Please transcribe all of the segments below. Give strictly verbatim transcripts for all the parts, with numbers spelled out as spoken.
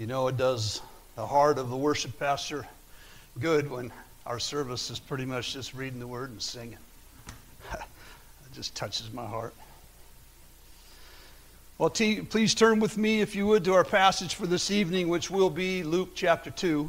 You know, it does the heart of the worship pastor good when our service is pretty much just reading the word and singing. It just touches my heart. Well, t- please turn with me, if you would, to our passage for this evening, which will be Luke chapter two,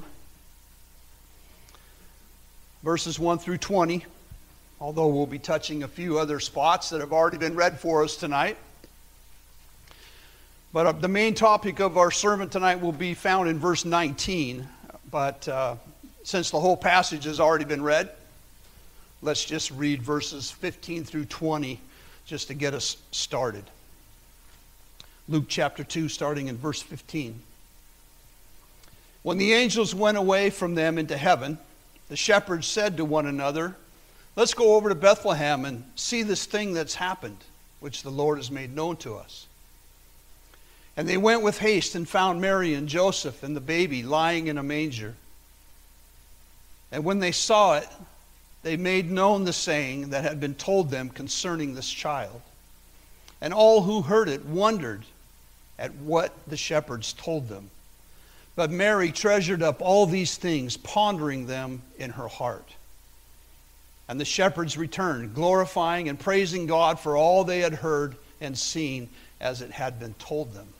verses one through twenty, although we'll be touching a few other spots that have already been read for us tonight. But uh, the main topic of our sermon tonight will be found in verse nineteen. But uh, since the whole passage has already been read, let's just read verses fifteen through twenty just to get us started. Luke chapter two, starting in verse fifteen. When the angels went away from them into heaven, the shepherds said to one another, "Let's go over to Bethlehem and see this thing that's happened, which the Lord has made known to us." And they went with haste and found Mary and Joseph and the baby lying in a manger. And when they saw it, they made known the saying that had been told them concerning this child. And all who heard it wondered at what the shepherds told them. But Mary treasured up all these things, pondering them in her heart. And the shepherds returned, glorifying and praising God for all they had heard and seen as it had been told them.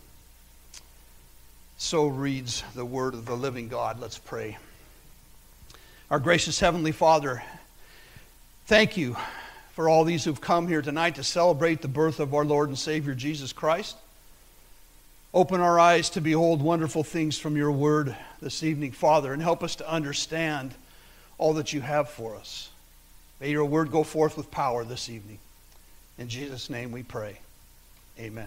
So reads the word of the living God. Let's pray. Our gracious Heavenly Father, thank you for all these who've come here tonight to celebrate the birth of our Lord and Savior Jesus Christ. Open our eyes to behold wonderful things from your word this evening, Father, and help us to understand all that you have for us. May your word go forth with power this evening. In Jesus' name we pray. Amen.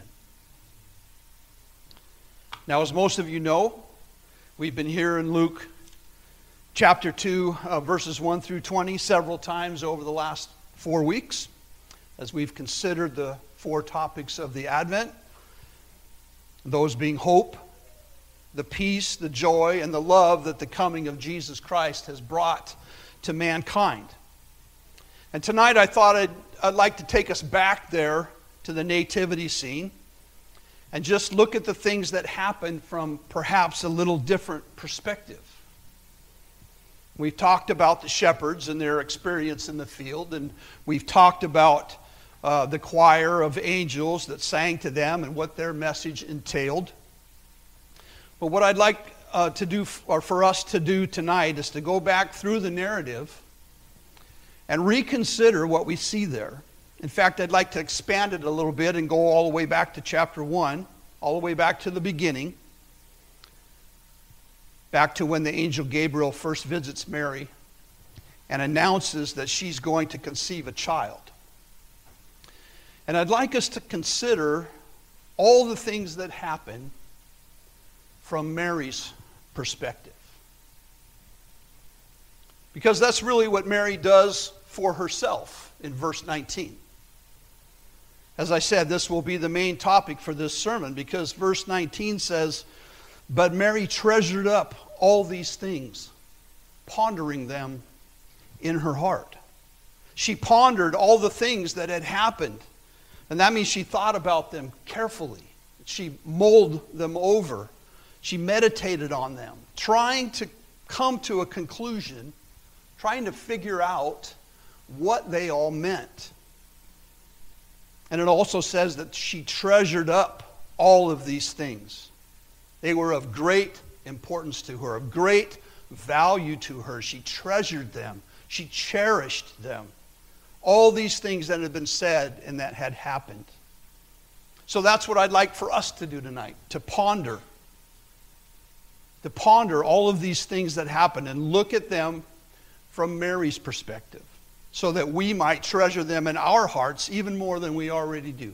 Now, as most of you know, we've been here in Luke chapter two, uh, verses one through twenty, several times over the last four weeks, as we've considered the four topics of the Advent, those being hope, the peace, the joy, and the love that the coming of Jesus Christ has brought to mankind. And tonight I thought I'd, I'd like to take us back there to the nativity scene and just look at the things that happened from perhaps a little different perspective. We've talked about the shepherds and their experience in the field, and we've talked about uh, the choir of angels that sang to them and what their message entailed. But what I'd like uh, to do, or for us to do tonight, is to go back through the narrative and reconsider what we see there. In fact, I'd like to expand it a little bit and go all the way back to chapter one, all the way back to the beginning, back to when the angel Gabriel first visits Mary and announces that she's going to conceive a child. And I'd like us to consider all the things that happen from Mary's perspective. Because that's really what Mary does for herself in verse nineteen. As I said, this will be the main topic for this sermon, because verse nineteen says, "But Mary treasured up all these things, pondering them in her heart." She pondered all the things that had happened. And that means she thought about them carefully. She mulled them over. She meditated on them, trying to come to a conclusion, trying to figure out what they all meant. And it also says that she treasured up all of these things. They were of great importance to her, of great value to her. She treasured them. She cherished them. All these things that had been said and that had happened. So that's what I'd like for us to do tonight, to ponder. To ponder all of these things that happened and look at them from Mary's perspective, so that we might treasure them in our hearts even more than we already do.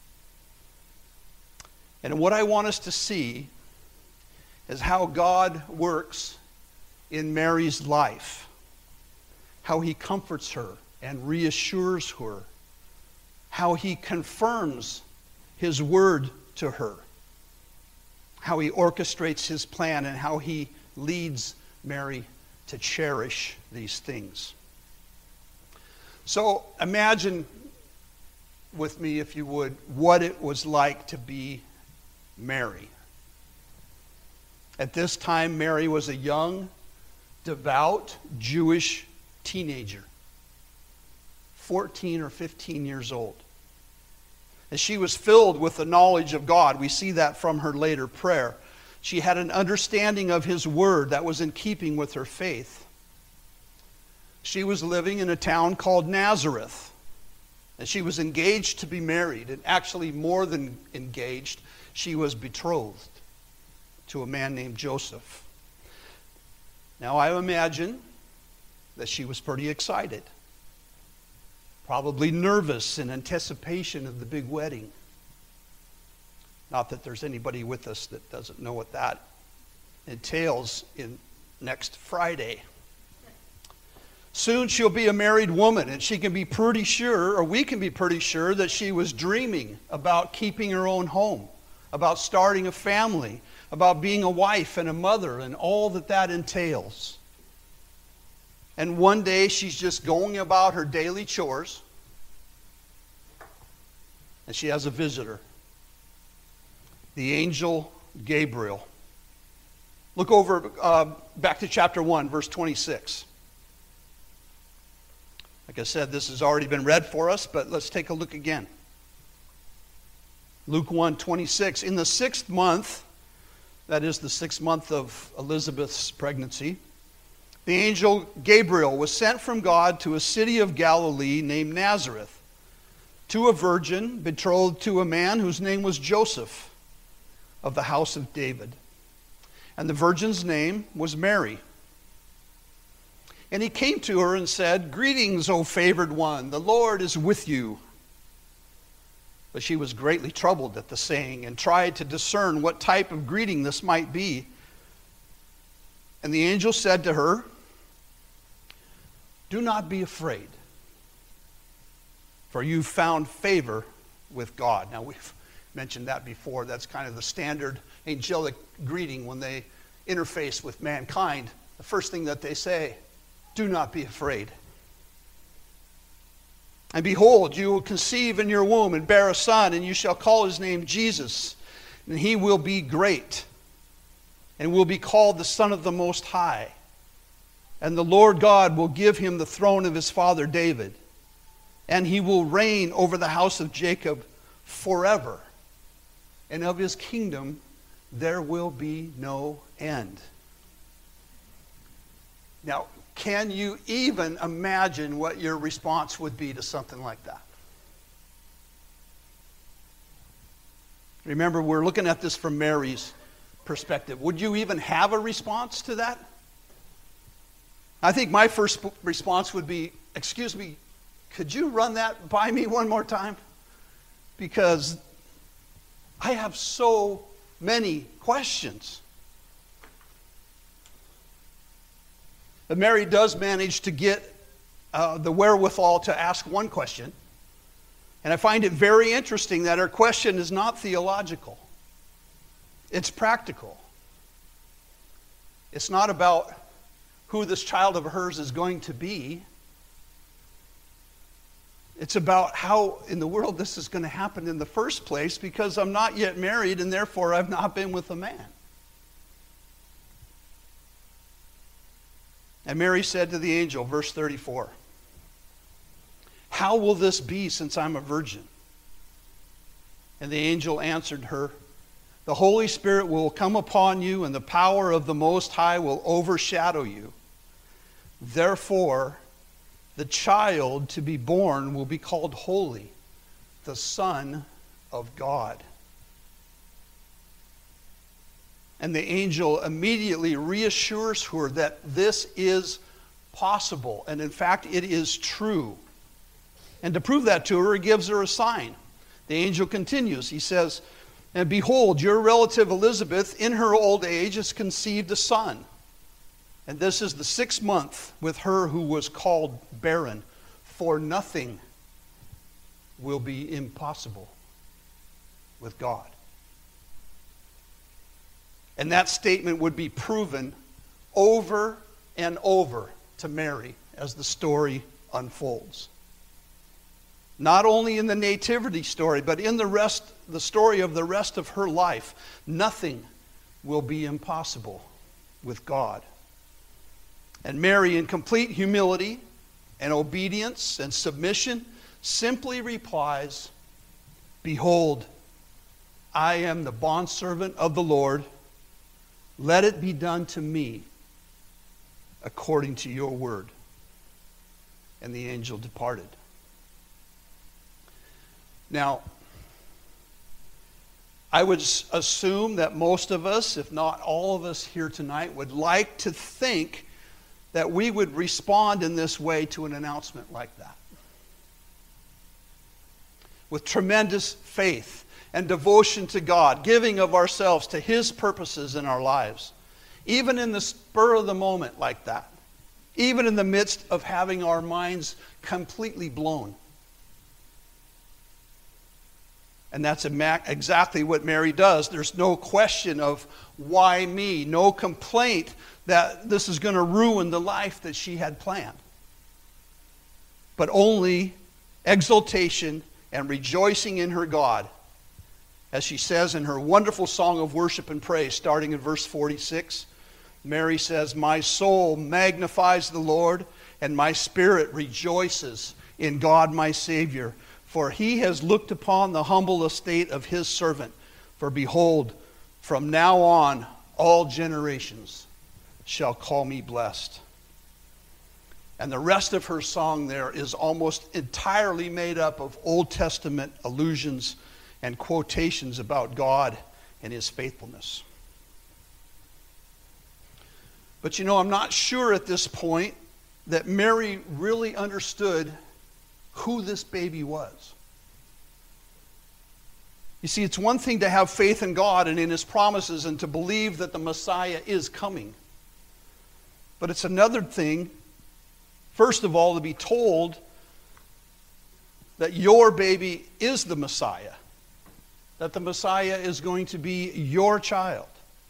And what I want us to see is how God works in Mary's life, how he comforts her and reassures her, how he confirms his word to her, how he orchestrates his plan, and how he leads Mary to cherish these things. So imagine with me, if you would, what it was like to be Mary. At this time, Mary was a young, devout Jewish teenager, fourteen or fifteen years old. And she was filled with the knowledge of God. We see that from her later prayer. She had an understanding of His Word that was in keeping with her faith. She was living in a town called Nazareth. And she was engaged to be married. And actually more than engaged, she was betrothed to a man named Joseph. Now I imagine that she was pretty excited. Probably nervous in anticipation of the big wedding. Not that there's anybody with us that doesn't know what that entails in next Friday. Soon she'll be a married woman, and she can be pretty sure, or we can be pretty sure, that she was dreaming about keeping her own home, about starting a family, about being a wife and a mother, and all that that entails. And one day she's just going about her daily chores, and she has a visitor. The angel Gabriel. Look over uh, back to chapter one, verse twenty-six. Like I said, this has already been read for us, but let's take a look again. Luke one, twenty-six. In the sixth month, that is the sixth month of Elizabeth's pregnancy, the angel Gabriel was sent from God to a city of Galilee named Nazareth, to a virgin betrothed to a man whose name was Joseph, of the house of David. And the virgin's name was Mary. And he came to her and said, "Greetings, O favored one, the Lord is with you." But she was greatly troubled at the saying and tried to discern what type of greeting this might be. And the angel said to her, "Do not be afraid, for you've found favor with God." Now, we've mentioned that before. That's kind of the standard angelic greeting when they interface with mankind. The first thing that they say, "Do not be afraid. And behold, you will conceive in your womb and bear a son, and you shall call his name Jesus. And he will be great, and will be called the Son of the Most High. And the Lord God will give him the throne of his father David. And he will reign over the house of Jacob forever. And of his kingdom there will be no end." Now, can you even imagine what your response would be to something like that? Remember, we're looking at this from Mary's perspective. Would you even have a response to that? I think my first response would be, "Excuse me, could you run that by me one more time? Because I have so many questions." But Mary does manage to get uh, the wherewithal to ask one question. And I find it very interesting that her question is not theological. It's practical. It's not about who this child of hers is going to be. It's about how in the world this is going to happen in the first place, because I'm not yet married and therefore I've not been with a man. And Mary said to the angel, verse thirty-four, "How will this be since I'm a virgin?" And the angel answered her, "The Holy Spirit will come upon you, and the power of the Most High will overshadow you. Therefore, the child to be born will be called Holy, the Son of God." And the angel immediately reassures her that this is possible. And in fact, it is true. And to prove that to her, he gives her a sign. The angel continues. He says, "And behold, your relative Elizabeth, in her old age, has conceived a son. And this is the sixth month with her who was called barren. For nothing will be impossible with God." And that statement would be proven over and over to Mary as the story unfolds. Not only in the nativity story, but in the rest, the story of the rest of her life. Nothing will be impossible with God. And Mary, in complete humility and obedience and submission, simply replies, "Behold, I am the bondservant of the Lord. Let it be done to me according to your word." And the angel departed. Now, I would assume that most of us, if not all of us here tonight, would like to think that we would respond in this way to an announcement like that. With tremendous faith and devotion to God, giving of ourselves to His purposes in our lives. Even in the spur of the moment like that. Even in the midst of having our minds completely blown. And that's exactly what Mary does. There's no question of why me, no complaint that this is going to ruin the life that she had planned. But only exultation and rejoicing in her God. As she says in her wonderful song of worship and praise, starting in verse forty-six, Mary says, "My soul magnifies the Lord, and my spirit rejoices in God my Savior. For He has looked upon the humble estate of His servant. For behold, from now on all generations shall call me blessed." And the rest of her song there is almost entirely made up of Old Testament allusions and quotations about God and His faithfulness. But you know, I'm not sure at this point that Mary really understood who this baby was. You see, it's one thing to have faith in God and in His promises and to believe that the Messiah is coming. But it's another thing, first of all, to be told that your baby is the Messiah. That the Messiah is going to be your child.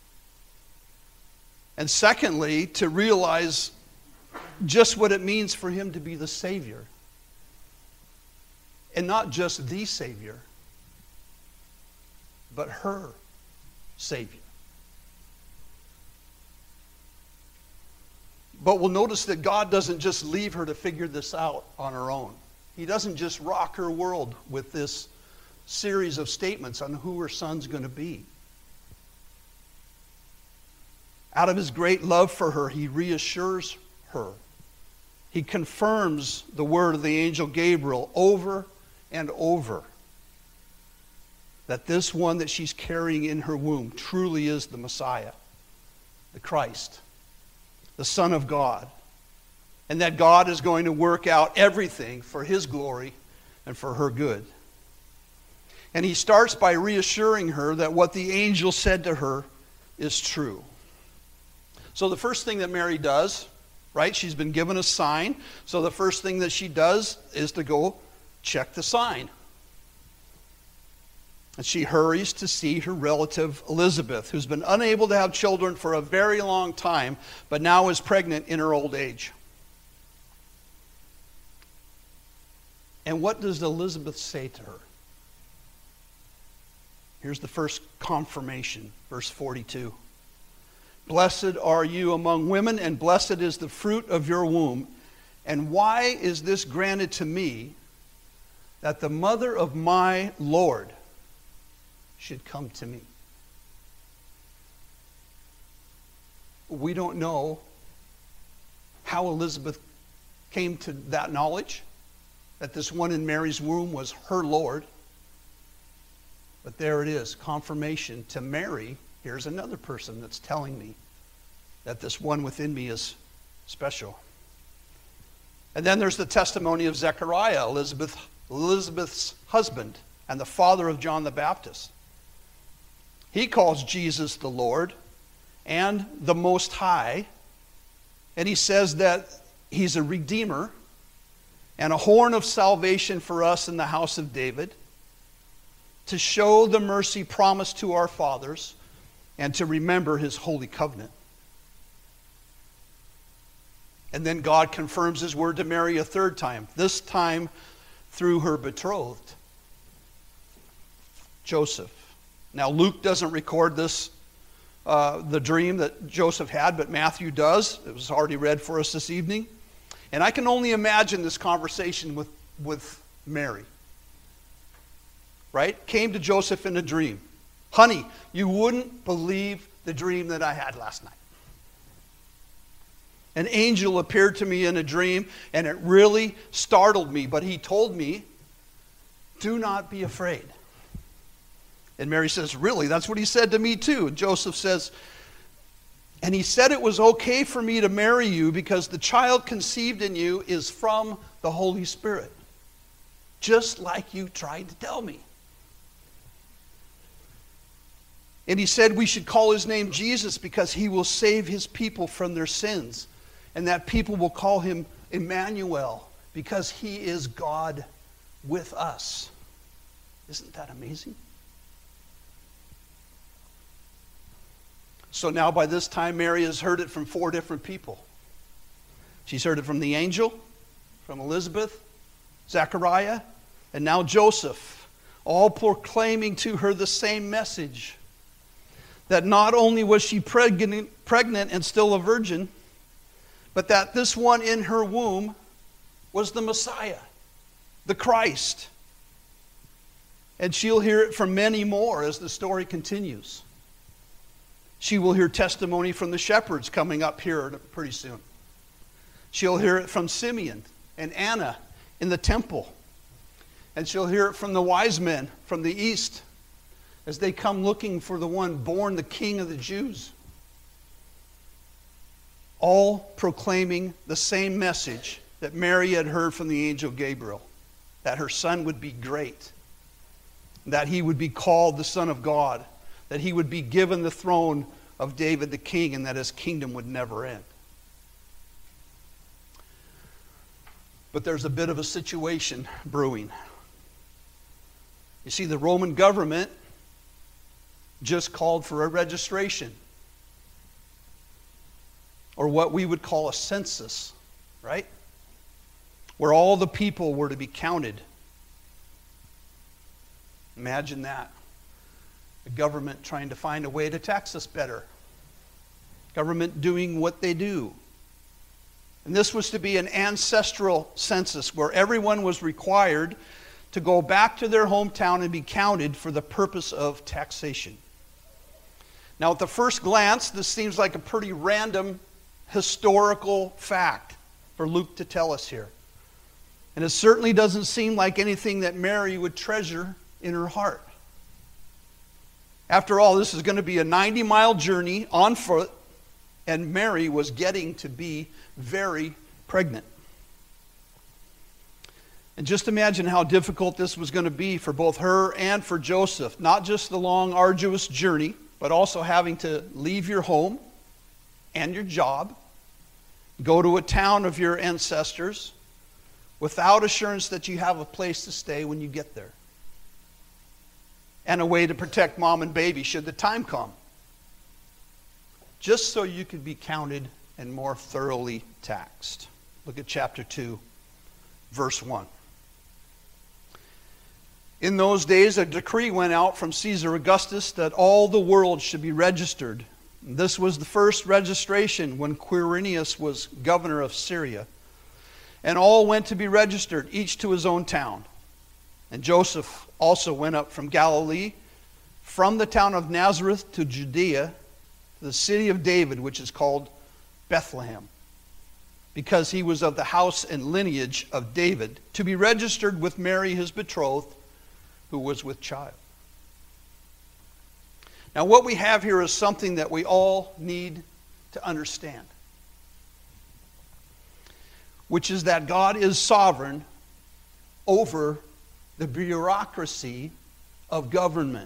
And secondly, to realize just what it means for Him to be the Savior. And not just the Savior, but her Savior. But we'll notice that God doesn't just leave her to figure this out on her own. He doesn't just rock her world with this series of statements on who her son's going to be. Out of His great love for her, He reassures her. He confirms the word of the angel Gabriel over and over. That this one that she's carrying in her womb truly is the Messiah, the Christ, the Son of God. And that God is going to work out everything for His glory and for her good. And He starts by reassuring her that what the angel said to her is true. So the first thing that Mary does, right, she's been given a sign. So the first thing that she does is to go check the sign. And she hurries to see her relative Elizabeth, who's been unable to have children for a very long time, but now is pregnant in her old age. And what does Elizabeth say to her? Here's the first confirmation, verse forty-two. "Blessed are you among women, and blessed is the fruit of your womb. And why is this granted to me, that the mother of my Lord should come to me?" We don't know how Elizabeth came to that knowledge, that this one in Mary's womb was her Lord. But there it is, confirmation to Mary. Here's another person that's telling me that this one within me is special. And then there's the testimony of Zechariah, Elizabeth, Elizabeth's husband and the father of John the Baptist. He calls Jesus the Lord and the Most High. And he says that He's a redeemer and a horn of salvation for us in the house of David, to show the mercy promised to our fathers and to remember His holy covenant. And then God confirms His word to Mary a third time, this time through her betrothed, Joseph. Now Luke doesn't record this uh, the dream that Joseph had, but Matthew does. It was already read for us this evening. And I can only imagine this conversation with, with Mary. Right? Came to Joseph in a dream. Honey, you wouldn't believe the dream that I had last night. An angel appeared to me in a dream, and it really startled me. But he told me, do not be afraid. And Mary says, really? That's what he said to me too. And Joseph says, and he said it was okay for me to marry you because the child conceived in you is from the Holy Spirit. Just like you tried to tell me. And he said we should call his name Jesus because he will save his people from their sins. And that people will call him Emmanuel because he is God with us. Isn't that amazing? So now by this time, Mary has heard it from four different people. She's heard it from the angel, from Elizabeth, Zechariah, and now Joseph, all proclaiming to her the same message. That not only was she pregnant, pregnant and still a virgin, but that this one in her womb was the Messiah, the Christ. And she'll hear it from many more as the story continues. She will hear testimony from the shepherds coming up here pretty soon. She'll hear it from Simeon and Anna in the temple. And she'll hear it from the wise men from the east as they come looking for the one born the King of the Jews. All proclaiming the same message that Mary had heard from the angel Gabriel, that her son would be great, that he would be called the Son of God, that he would be given the throne of David the king, and that his kingdom would never end. But there's a bit of a situation brewing. You see, the Roman government just called for a registration, or what we would call a census, right? Where all the people were to be counted. Imagine that. The government trying to find a way to tax us better. Government doing what they do. And this was to be an ancestral census where everyone was required to go back to their hometown and be counted for the purpose of taxation. Now, at the first glance, this seems like a pretty random historical fact for Luke to tell us here. And it certainly doesn't seem like anything that Mary would treasure in her heart. After all, this is going to be a ninety-mile journey on foot, and Mary was getting to be very pregnant. And just imagine how difficult this was going to be for both her and for Joseph. Not just the long, arduous journey, but also having to leave your home and your job, go to a town of your ancestors, without assurance that you have a place to stay when you get there. And a way to protect mom and baby should the time come. Just so you could be counted and more thoroughly taxed. Look at chapter two, verse one. In those days, a decree went out from Caesar Augustus that all the world should be registered. This was the first registration when Quirinius was governor of Syria. And all went to be registered, each to his own town. And Joseph also went up from Galilee, from the town of Nazareth to Judea, to the city of David, which is called Bethlehem, because he was of the house and lineage of David, to be registered with Mary, his betrothed, who was with child. Now, what we have here is something that we all need to understand, which is that God is sovereign over the bureaucracy of government.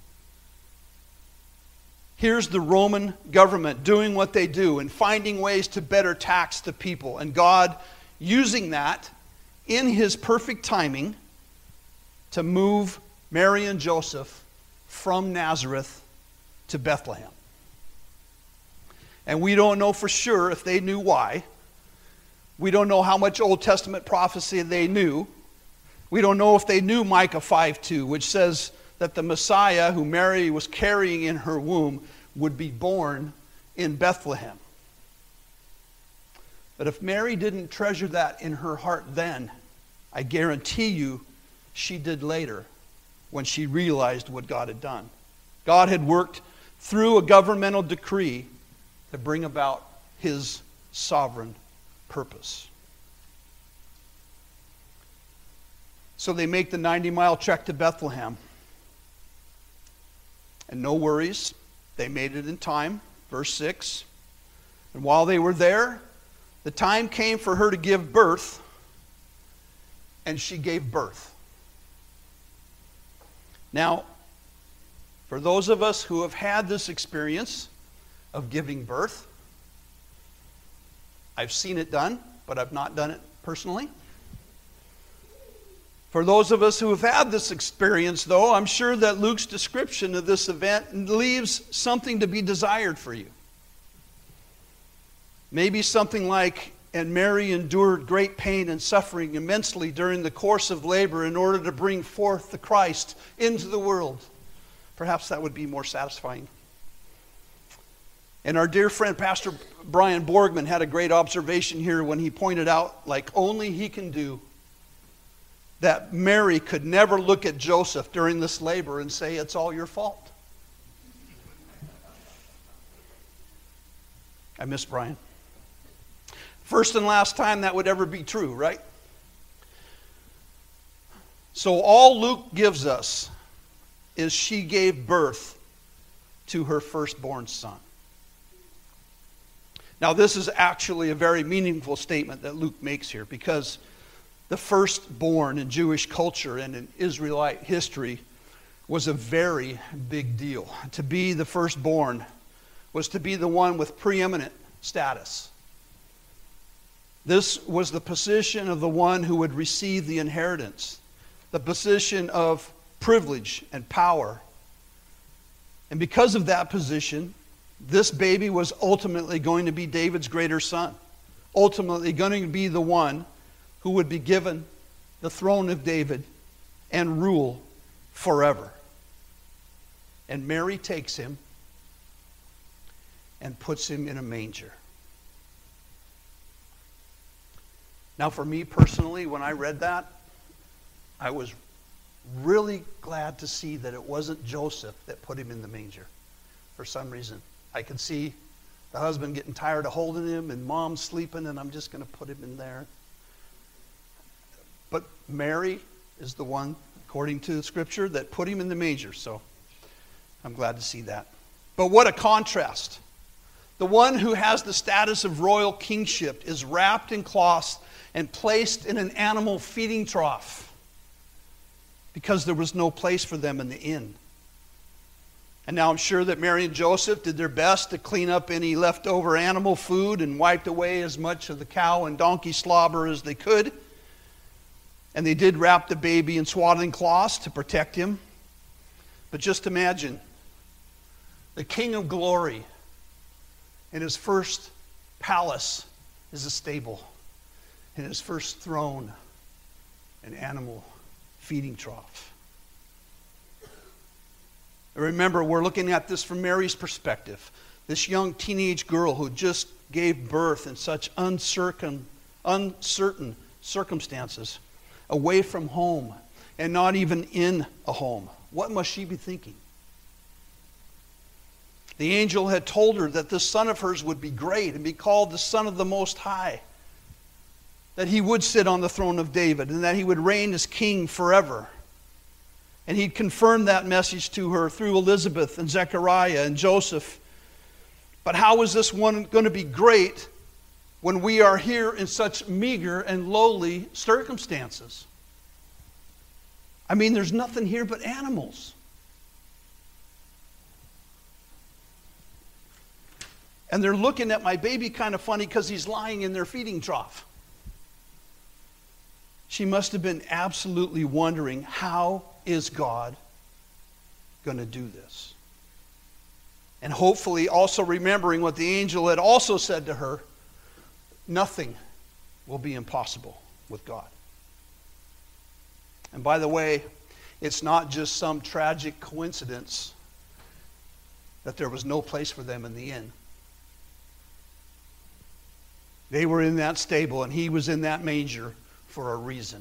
Here's the Roman government doing what they do and finding ways to better tax the people. And God using that in his perfect timing to move Mary and Joseph from Nazareth to Bethlehem. And we don't know for sure if they knew why. We don't know how much Old Testament prophecy they knew. We don't know if they knew Micah five two, which says that the Messiah who Mary was carrying in her womb would be born in Bethlehem. But if Mary didn't treasure that in her heart then, I guarantee you she did later when she realized what God had done. God had worked through a governmental decree to bring about his sovereign purpose. So they make the ninety-mile trek to Bethlehem. And no worries, they made it in time. Verse six. And while they were there, the time came for her to give birth, and she gave birth. Now, for those of us who have had this experience of giving birth, I've seen it done, but I've not done it personally. For those of us who have had this experience, though, I'm sure that Luke's description of this event leaves something to be desired for you. Maybe something like, and Mary endured great pain and suffering immensely during the course of labor in order to bring forth the Christ into the world. Perhaps that would be more satisfying. And our dear friend, Pastor Brian Borgman, had a great observation here when he pointed out, like only he can do, that Mary could never look at Joseph during this labor and say, it's all your fault. I miss Brian. First and last time that would ever be true, right? So all Luke gives us is she gave birth to her firstborn son. Now this is actually a very meaningful statement that Luke makes here, because the firstborn in Jewish culture and in Israelite history was a very big deal. To be the firstborn was to be the one with preeminent status. This was the position of the one who would receive the inheritance, the position of privilege and power. And because of that position, this baby was ultimately going to be David's greater son, ultimately going to be the one who would be given the throne of David and rule forever. And Mary takes him and puts him in a manger. Now, for me personally, when I read that, I was really glad to see that it wasn't Joseph that put him in the manger. For some reason, I could see the husband getting tired of holding him and mom sleeping, and I'm just going to put him in there. But Mary is the one, according to the scripture, that put him in the manger. So I'm glad to see that. But what a contrast. The one who has the status of royal kingship is wrapped in cloths and placed in an animal feeding trough because there was no place for them in the inn. And now I'm sure that Mary and Joseph did their best to clean up any leftover animal food and wiped away as much of the cow and donkey slobber as they could. And they did wrap the baby in swaddling cloths to protect him. But just imagine the King of Glory in his first palace is a stable. In his first throne, an animal feeding trough. Remember, we're looking at this from Mary's perspective. This young teenage girl who just gave birth in such uncertain, uncertain circumstances, away from home, and not even in a home. What must she be thinking? The angel had told her that this son of hers would be great and be called the Son of the Most High, that he would sit on the throne of David and that he would reign as king forever. And he'd confirmed that message to her through Elizabeth and Zechariah and Joseph. But how is this one going to be great when we are here in such meager and lowly circumstances? I mean, there's nothing here but animals. And they're looking at my baby kind of funny because he's lying in their feeding trough. She must have been absolutely wondering, how is God going to do this? And hopefully also remembering what the angel had also said to her, nothing will be impossible with God. And by the way, it's not just some tragic coincidence that there was no place for them in the inn. They were in that stable, and he was in that manger for a reason.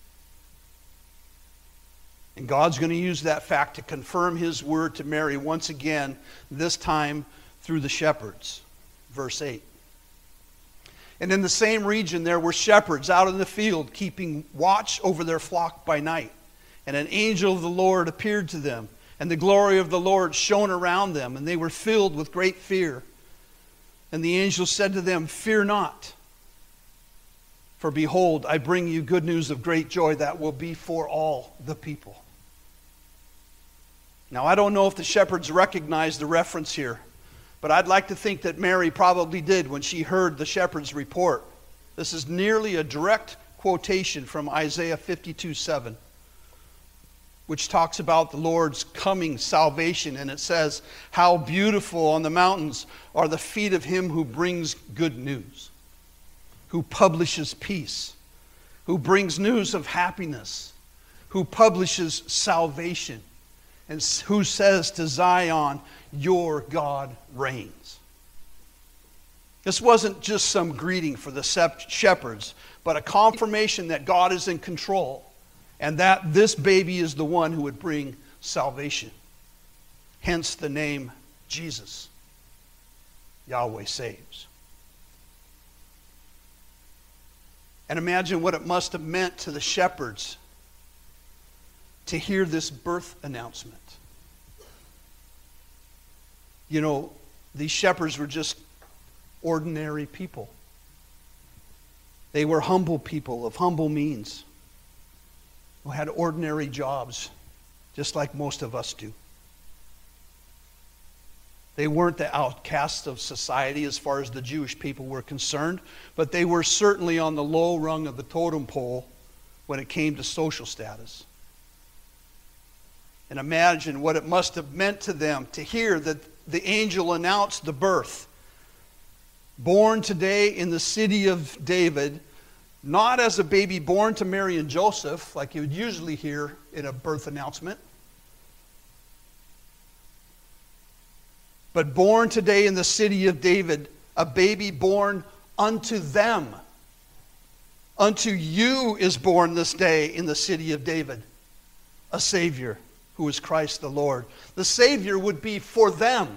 And God's going to use that fact to confirm his word to Mary once again, this time through the shepherds. Verse eight. And in the same region there were shepherds out in the field, keeping watch over their flock by night. And an angel of the Lord appeared to them, and the glory of the Lord shone around them, and they were filled with great fear. And the angel said to them, "Fear not, for behold, I bring you good news of great joy that will be for all the people." Now, I don't know if the shepherds recognized the reference here, but I'd like to think that Mary probably did when she heard the shepherds' report. This is nearly a direct quotation from Isaiah fifty-two seven, which talks about the Lord's coming salvation. And it says, "How beautiful on the mountains are the feet of him who brings good news, who publishes peace, who brings news of happiness, who publishes salvation, and who says to Zion, your God reigns." This wasn't just some greeting for the shepherds, but a confirmation that God is in control, and that this baby is the one who would bring salvation. Hence the name Jesus. Yahweh saves. And imagine what it must have meant to the shepherds to hear this birth announcement. You know, these shepherds were just ordinary people. They were humble people of humble means, who had ordinary jobs, just like most of us do. They weren't the outcasts of society as far as the Jewish people were concerned, but they were certainly on the low rung of the totem pole when it came to social status. And imagine what it must have meant to them to hear that the angel announced the birth. Born today in the city of David, not as a baby born to Mary and Joseph, like you would usually hear in a birth announcement, but born today in the city of David, a baby born unto them. Unto you is born this day in the city of David a Savior, who is Christ the Lord. The Savior would be for them,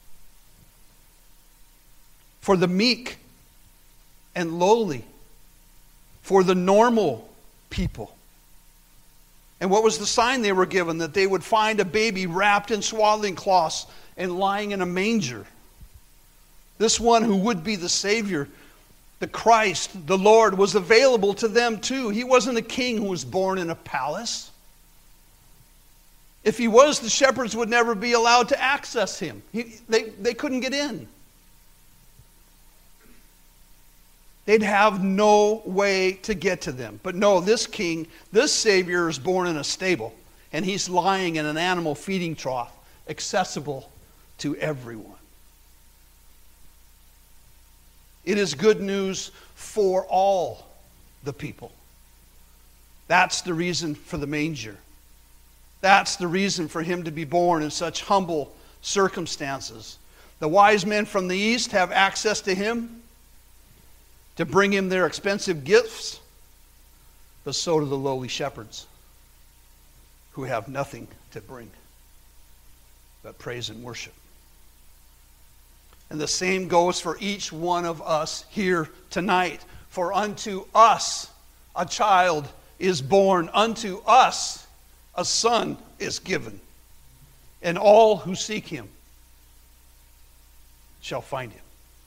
for the meek and lowly, for the normal people. And what was the sign they were given? That they would find a baby wrapped in swaddling cloths and lying in a manger. This one who would be the Savior, the Christ, the Lord, was available to them too. He wasn't a king who was born in a palace. If he was, the shepherds would never be allowed to access him. He, they, they couldn't get in. They'd have no way to get to them. But no, this king, this Savior is born in a stable, and he's lying in an animal feeding trough, accessible to everyone. It is good news for all the people. That's the reason for the manger. That's the reason for him to be born in such humble circumstances. The wise men from the east have access to him to bring him their expensive gifts, but so do the lowly shepherds who have nothing to bring but praise and worship. And the same goes for each one of us here tonight. For unto us a child is born, unto us a son is given, and all who seek him shall find him.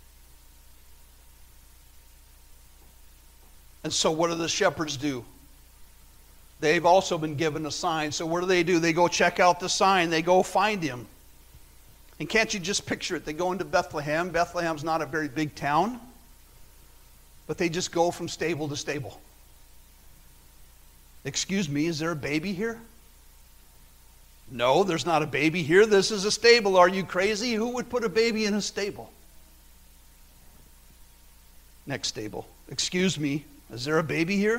And so what do the shepherds do? They've also been given a sign. So what do they do? They go check out the sign. They go find him. And can't you just picture it? They go into Bethlehem. Bethlehem's not a very big town, but they just go from stable to stable. Excuse me, is there a baby here? No, there's not a baby here. This is a stable. Are you crazy? Who would put a baby in a stable? Next stable. Excuse me, is there a baby here?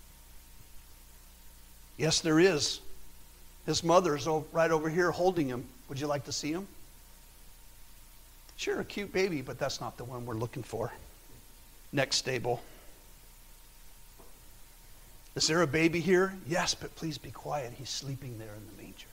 Yes, there is. His mother is right over here holding him. Would you like to see him? Sure, a cute baby, but that's not the one we're looking for. Next stable. Is there a baby here? Yes, but please be quiet. He's sleeping there in the manger.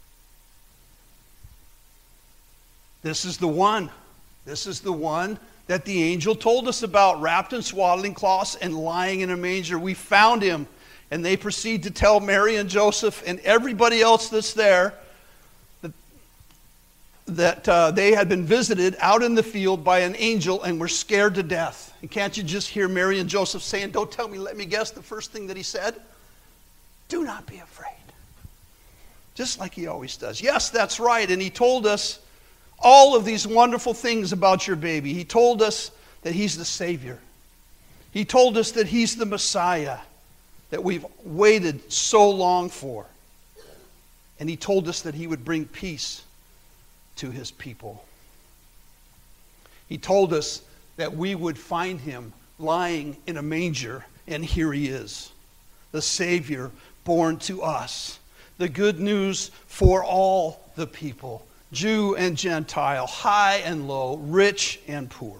This is the one. This is the one that the angel told us about, wrapped in swaddling cloths and lying in a manger. We found him. And they proceed to tell Mary and Joseph and everybody else that's there that, that uh, they had been visited out in the field by an angel and were scared to death. And can't you just hear Mary and Joseph saying, don't tell me, let me guess the first thing that he said? Do not be afraid. Just like he always does. Yes, that's right. And he told us all of these wonderful things about your baby. He told us that he's the Savior. He told us that he's the Messiah that we've waited so long for. And he told us that he would bring peace to his people. He told us that we would find him lying in a manger, and here he is, the Savior born to us. The good news for all the people, Jew and Gentile, high and low, rich and poor.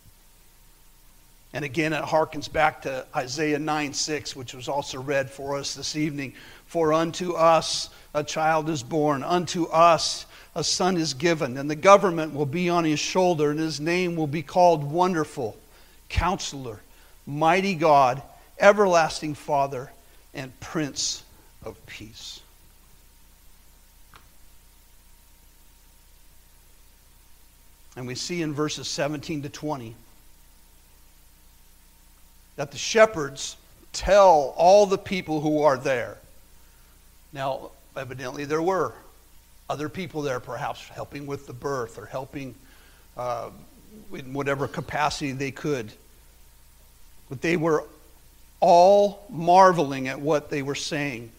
And again, it harkens back to Isaiah nine six, which was also read for us this evening. For unto us a child is born, unto us a son is given, and the government will be on his shoulder, and his name will be called Wonderful, Counselor, Mighty God, Everlasting Father, and Prince of Peace. And we see in verses seventeen to twenty that the shepherds tell all the people who are there. Now, evidently there were other people there, perhaps helping with the birth or helping uh, in whatever capacity they could. But they were all marveling at what they were saying.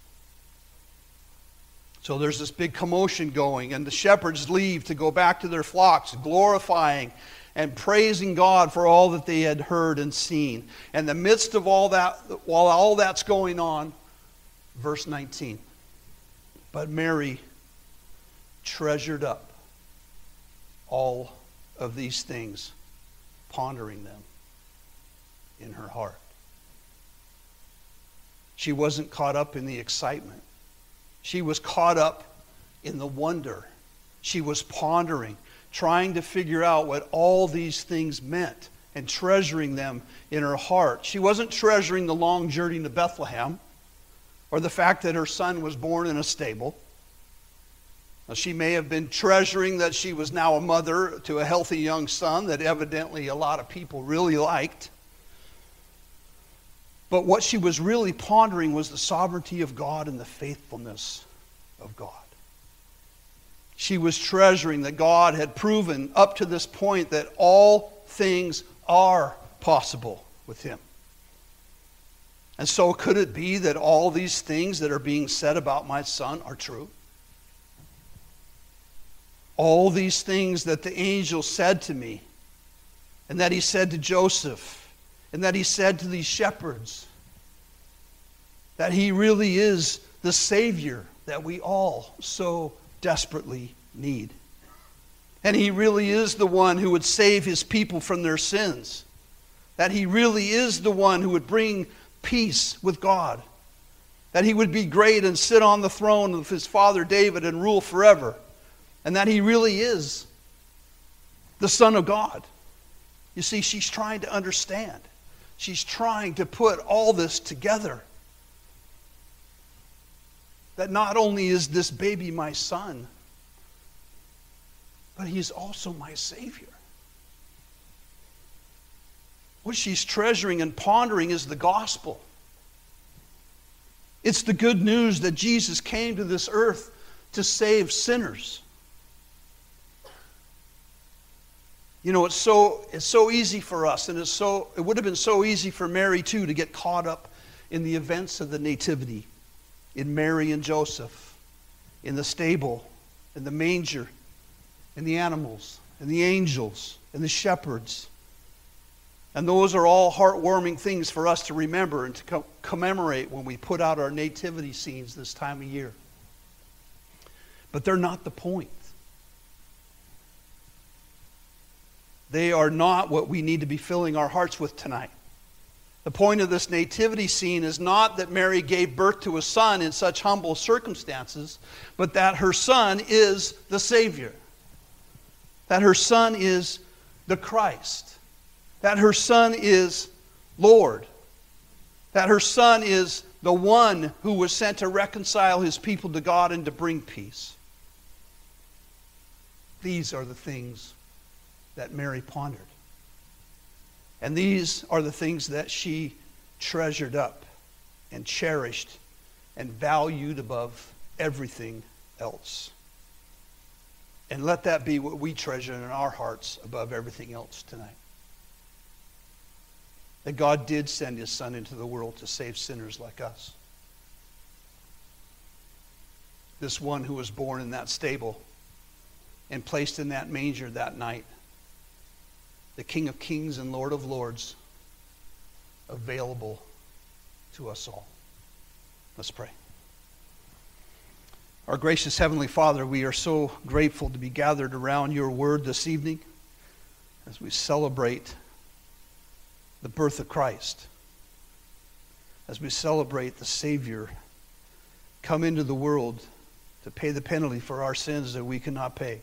So there's this big commotion going, and the shepherds leave to go back to their flocks, glorifying and praising God for all that they had heard and seen. In the midst of all that, while all that's going on, verse nineteen, but Mary treasured up all of these things, pondering them in her heart. She wasn't caught up in the excitement. She was caught up in the wonder. She was pondering, trying to figure out what all these things meant and treasuring them in her heart. She wasn't treasuring the long journey to Bethlehem or the fact that her son was born in a stable. Now, she may have been treasuring that she was now a mother to a healthy young son that evidently a lot of people really liked. But what she was really pondering was the sovereignty of God and the faithfulness of God. She was treasuring that God had proven up to this point that all things are possible with him. And so could it be that all these things that are being said about my son are true? All these things that the angel said to me, and that he said to Joseph, and that he said to these shepherds, that he really is the Savior that we all so desperately need. And he really is the one who would save his people from their sins. That he really is the one who would bring peace with God. That he would be great and sit on the throne of his father David and rule forever. And that he really is the Son of God. You see, she's trying to understand. She's trying to put all this together. That not only is this baby my son, but he's also my Savior. What she's treasuring and pondering is the gospel. It's the good news that Jesus came to this earth to save sinners. You know, it's so it's so easy for us, and it's so it would have been so easy for Mary too to get caught up in the events of the nativity, in Mary and Joseph, in the stable, in the manger, in the animals, in the angels, in the shepherds. And those are all heartwarming things for us to remember and to co- commemorate when we put out our nativity scenes this time of year. But they're not the point. They are not what we need to be filling our hearts with tonight. The point of this nativity scene is not that Mary gave birth to a son in such humble circumstances, but that her son is the Savior. That her son is the Christ. That her son is Lord. That her son is the one who was sent to reconcile his people to God and to bring peace. These are the things that Mary pondered. And these are the things that she treasured up and cherished and valued above everything else. And let that be what we treasure in our hearts above everything else tonight. That God did send his Son into the world to save sinners like us. This one who was born in that stable and placed in that manger that night, the King of Kings and Lord of Lords, available to us all. Let's pray. Our gracious Heavenly Father, we are so grateful to be gathered around your word this evening as we celebrate the birth of Christ, as we celebrate the Savior come into the world to pay the penalty for our sins that we cannot pay,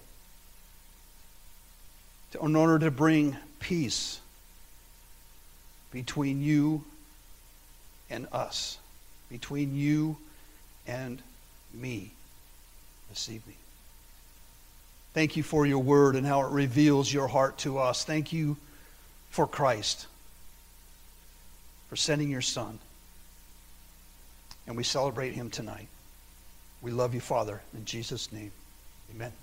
in order to bring peace between you and us, between you and me this evening. Thank you for your word and how it reveals your heart to us. Thank you for Christ, for sending your Son. And we celebrate him tonight. We love you, Father. In Jesus' name, amen.